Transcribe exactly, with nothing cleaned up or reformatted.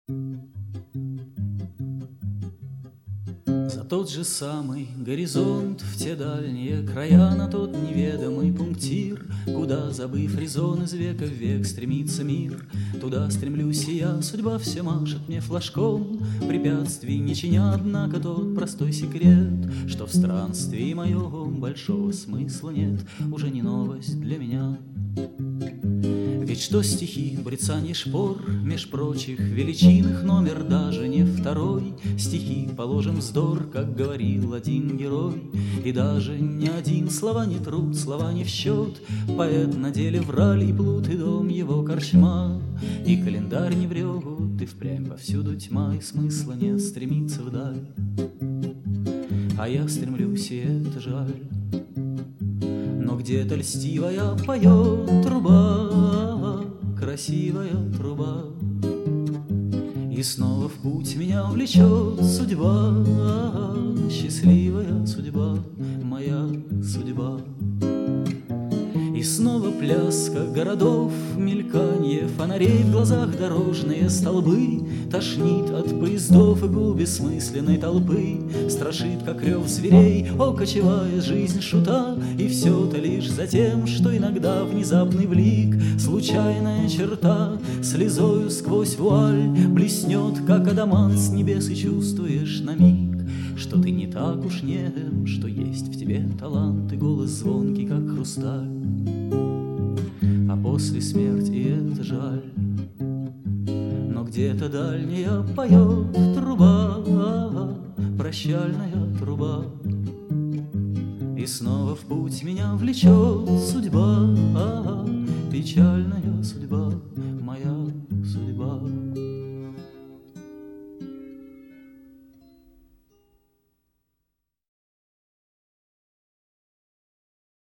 За тот же самый горизонт, в те дальние края, на тот неведомый пунктир, куда, забыв резон, из века в век стремится мир. Туда стремлюсь и я, судьба все машет мне флажком, препятствий не чиня, однако тот простой секрет, что в странстве моем большого смысла нет, уже не новость для меня. Ведь что стихи, брецаний шпор, меж прочих величин их номер даже не второй. Стихи, положим, вздор, как говорил один герой, и даже не один. Слова не труд, слова не в счет, поэт на деле враль, и плут, и дом его корчма, и календарь не врет, и впрямь повсюду тьма, и смысла нет стремиться вдаль. А я стремлюсь, и это жаль. Но где-то льстивая поет труба, красивая труба, и снова в путь меня влечет судьба, счастливая судьба, моя судьба. И снова пляска городов, мельканье фонарей, в глазах дорожные столбы, тошнит от поездов и гул бессмысленной толпы, страшит, как рев зверей, о, кочевая жизнь шута. И все-то лишь за тем, что иногда внезапный блик, случайная черта, слезою сквозь вуаль блеснет, как адамант с небес, и чувствуешь на миг, что ты не так уж нем, что есть в тебе талант и голос звонкий, как хрусталь. А после смерти это жаль. Но где-то дальняя поет труба, прощальная труба, и снова в путь меня влечет судьба, печальная судьба.